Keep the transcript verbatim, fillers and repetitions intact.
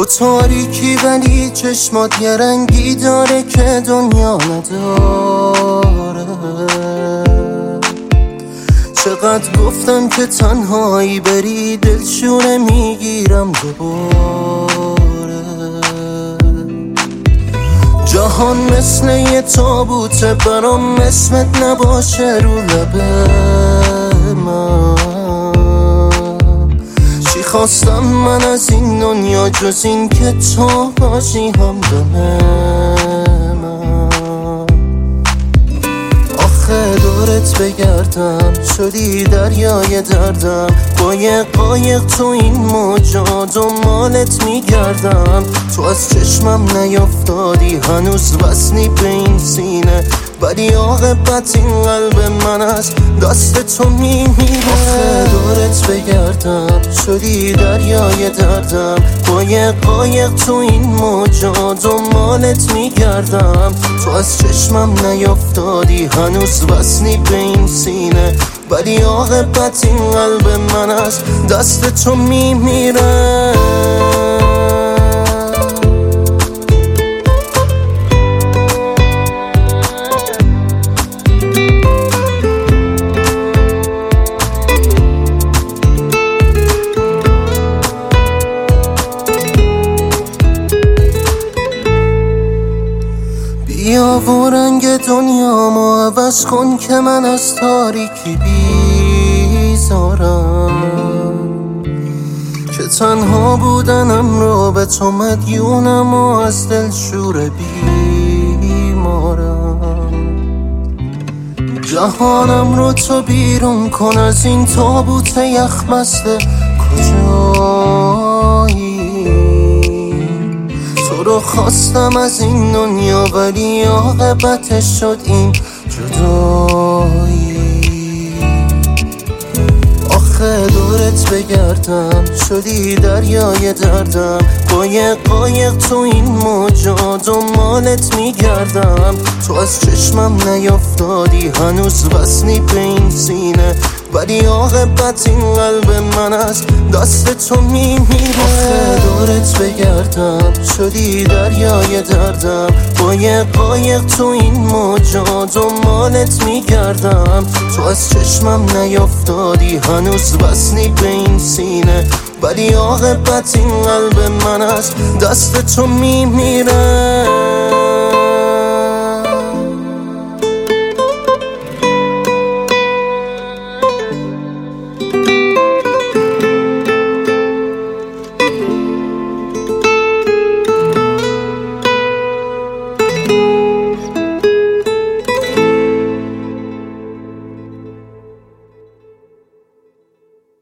تاریکی ولی چشمات یه رنگی داره که دنیا نداره. چقدر گفتم که تنهایی بری، دلشونه میگیرم دوباره. جهان مثل یه تابوته برام، اسمت نباشه رو لبه من. چی خواستم من از این دنیا جز این که تو باشی همدم من. آخه دورت بگردم شدی دریای دردم، قایق قایق تو این موجا دنبالت میگردم. تو از چشمم نیافتادی هنوز وصلی به این سینه، ولی عاقبت این قلب من از دست تو میمیره. آخه دورت بگردم شدی دریای دردم، قایق قایق تو این موجا دنبالت میگردم. تو از چشمم نیافتادی هنوز وصلی به این سینه، ولی عاقبت این قلب من از دست تو میمیره. بیا و رنگ دنیامو عوض کن که من از تاریکی بیزارم، که تنها بودنم رو به تو مدیونم و از دل شور بیمارم. جهانم رو تو بیرون کن از این تابوت یخ بسته، کجایی؟ تو رو خواستم از این دنیا ولی عاقبتش شد این جدایی. آخه دورت بگردم شدی دریای دردم، قایق قایق تو این موجا دنبالت میگردم. تو از چشمم نیافتادی هنوز وصلی به این سینه، ولی عاقبت این قلب من از دست تو میمیره. آخه دورت بگردم شدی دریای دردم، قایق قایق تو این موجا دنبالت میگردم. تو از چشمم نیافتادی هنوز وصلی به این سینه، ولی عاقبت این قلب من از دست تو میمیره.